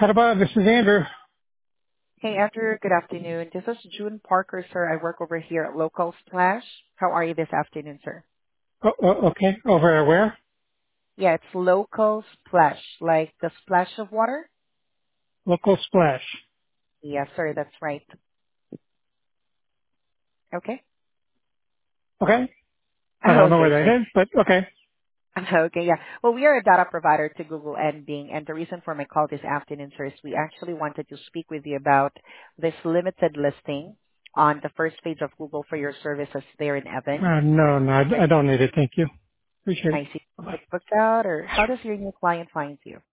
Bob, this is Andrew. Hey, Andrew. Good afternoon. This is June Parker, sir. I work over here at Local Splash. How are you this afternoon, sir? Okay, over where? Yeah, it's Local Splash, like the splash of water. Local Splash. Yes, sir. That's right. Okay. Okay, I don't know where Okay, that great. is, but okay. Okay, yeah. Well, we are a data provider to Google and Bing, and the reason for my call this afternoon, sir, is we actually wanted to speak with you about this limited listing on the first page of Google for your services there in Evans. No, I don't need it. Thank you. Appreciate it. I see Bye. it booked out, or how does your new client find you?